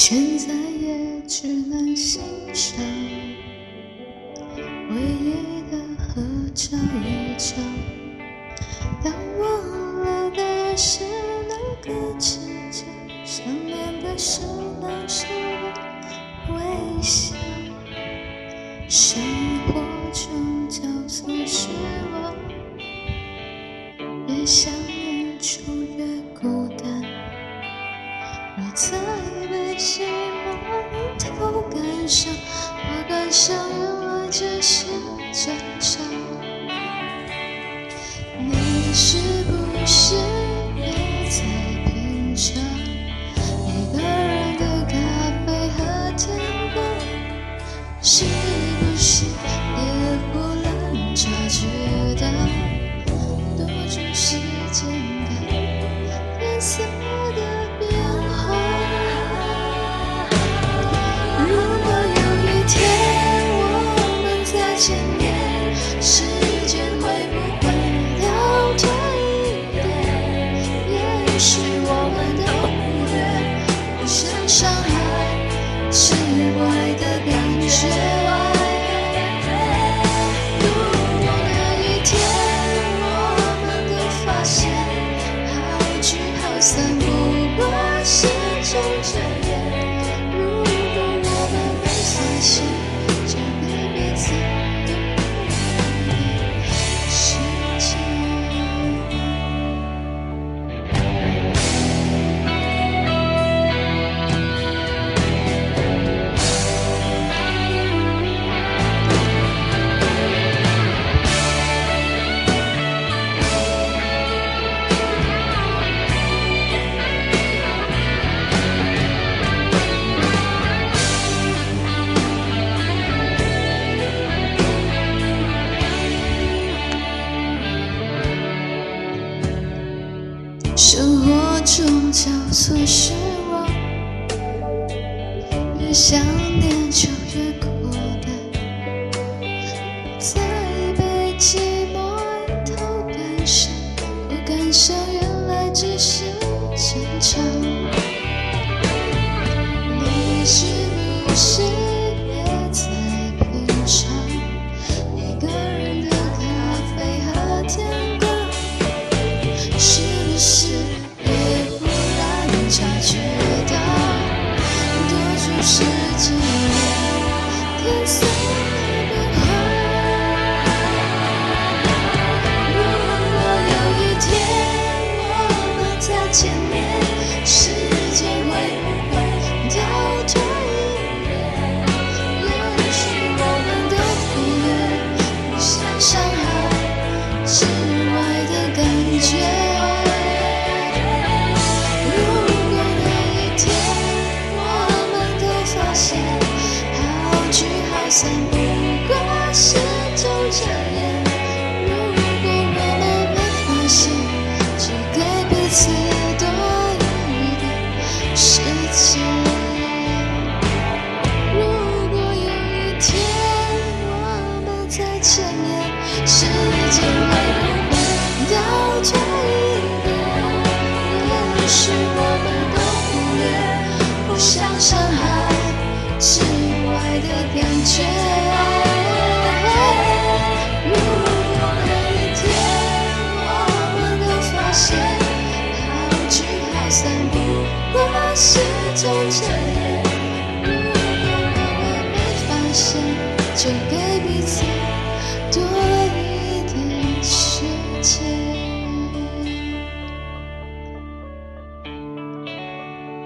现在也只能欣赏唯一的合照一张，但忘了的是那个指尖上面的是当时的微笑。生活中交错失望，越想念就越孤单，若再被寂寞一头赶上，我感伤原来只是正常。你是不是也在品尝一个人的咖啡和甜果？是不是也忽然察觉到多出时间感颜色的变化？如果有一天我们再见面，时间会不会倒退一点？也许我们都忽略互相伤害之外的感觉。如果那一天我们都发现好聚好散不过是种遮掩，如果我们没发现，就给彼此多一点时间。生活中交错失望，越想念就越孤单，再被寂寞一头赶上，我感伤原来只是正常。你是不是也在品尝一个人的咖啡和甜果？是不是也忽然察觉到多出时间天色的变化？如果有一天我们再见面，时间会不会倒退一点？也许我们都忽略互相伤害之外的感觉。散不过是种遮掩，如果我们没发现，就给彼此多一点时间。如果有一天我们再见面，时间会不会倒退一点？也许我们都忽略互相伤害之外的感觉。如果那一天我们都发现好聚好散不过是种遮掩，如果我们没发现，就给